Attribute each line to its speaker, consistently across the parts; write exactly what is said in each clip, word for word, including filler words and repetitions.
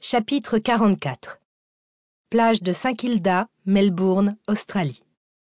Speaker 1: Chapitre quarante-quatre. Plage de Saint-Kilda, Melbourne, Australie.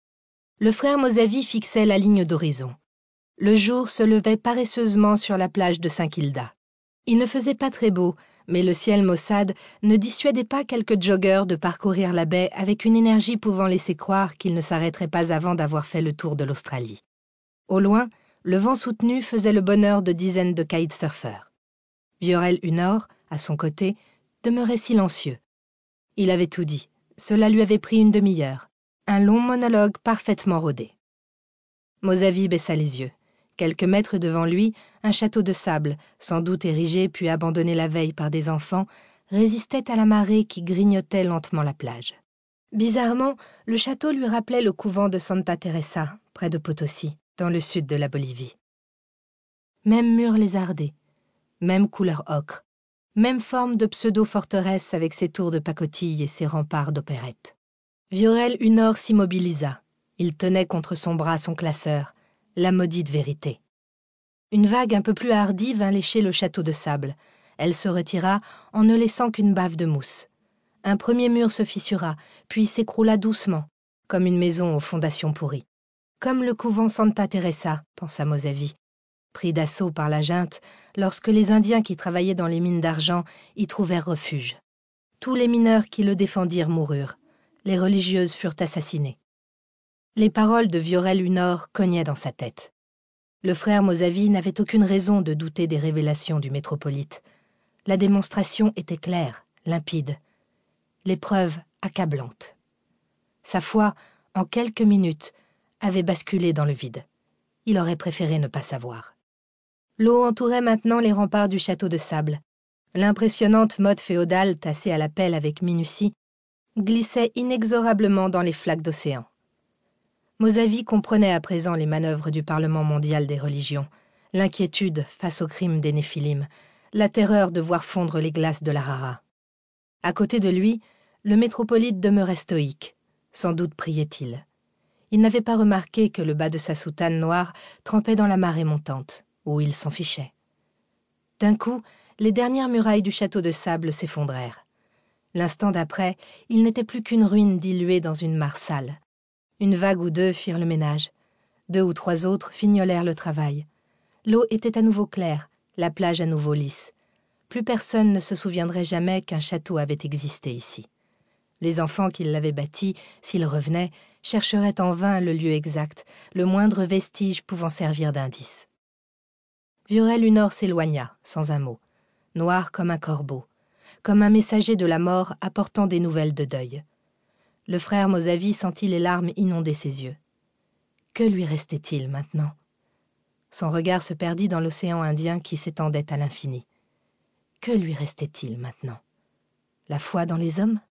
Speaker 1: Le frère Mosavi fixait la ligne d'horizon. Le jour se levait paresseusement sur la plage de Saint-Kilda. Il ne faisait pas très beau, mais le ciel maussade ne dissuadait pas quelques joggeurs de parcourir la baie avec une énergie pouvant laisser croire qu'ils ne s'arrêteraient pas avant d'avoir fait le tour de l'Australie. Au loin, le vent soutenu faisait le bonheur de dizaines de kitesurfers. Viorel Hunor, à son côté, demeurait silencieux. Il avait tout dit. Cela lui avait pris une demi-heure. Un long monologue parfaitement rodé. Mosavi baissa les yeux. Quelques mètres devant lui, un château de sable, sans doute érigé puis abandonné la veille par des enfants, résistait à la marée qui grignotait lentement la plage. Bizarrement, le château lui rappelait le couvent de Santa Teresa, près de Potosi, dans le sud de la Bolivie. Même murs lézardés, même couleur ocre, même forme de pseudo-forteresse avec ses tours de pacotille et ses remparts d'opérette. Viorel Hunor s'immobilisa. Il tenait contre son bras son classeur, la maudite vérité. Une vague un peu plus hardie vint lécher le château de sable. Elle se retira en ne laissant qu'une bave de mousse. Un premier mur se fissura, puis s'écroula doucement, comme une maison aux fondations pourries. Comme le couvent Santa Teresa, pensa Mosavi, pris d'assaut par la junte lorsque les Indiens qui travaillaient dans les mines d'argent y trouvèrent refuge. Tous les mineurs qui le défendirent moururent. Les religieuses furent assassinées. Les paroles de Viorel Hunor cognaient dans sa tête. Le frère Mosavi n'avait aucune raison de douter des révélations du métropolite. La démonstration était claire, limpide. Les preuves accablantes. Sa foi, en quelques minutes, avait basculé dans le vide. Il aurait préféré ne pas savoir. L'eau entourait maintenant les remparts du château de sable. L'impressionnante motte féodale, tassée à la pelle avec minutie, glissait inexorablement dans les flaques d'océan. Mosavi comprenait à présent les manœuvres du Parlement mondial des religions, l'inquiétude face aux crimes des Néphilim, la terreur de voir fondre les glaces de l'Arara. À côté de lui, le métropolite demeurait stoïque. Sans doute priait-il. Il n'avait pas remarqué que le bas de sa soutane noire trempait dans la marée montante, où il s'en fichait. D'un coup, les dernières murailles du château de sable s'effondrèrent. L'instant d'après, il n'était plus qu'une ruine diluée dans une mare sale. Une vague ou deux firent le ménage. Deux ou trois autres fignolèrent le travail. L'eau était à nouveau claire, la plage à nouveau lisse. Plus personne ne se souviendrait jamais qu'un château avait existé ici. Les enfants qui l'avaient bâti, s'ils revenaient, chercheraient en vain le lieu exact, le moindre vestige pouvant servir d'indice. Viorel Hunor s'éloigna, sans un mot, noir comme un corbeau, comme un messager de la mort apportant des nouvelles de deuil. Le frère Mosavi sentit les larmes inonder ses yeux. Que lui restait-il maintenant? Son regard se perdit dans l'océan Indien qui s'étendait à l'infini. Que lui restait-il maintenant? La foi dans les hommes?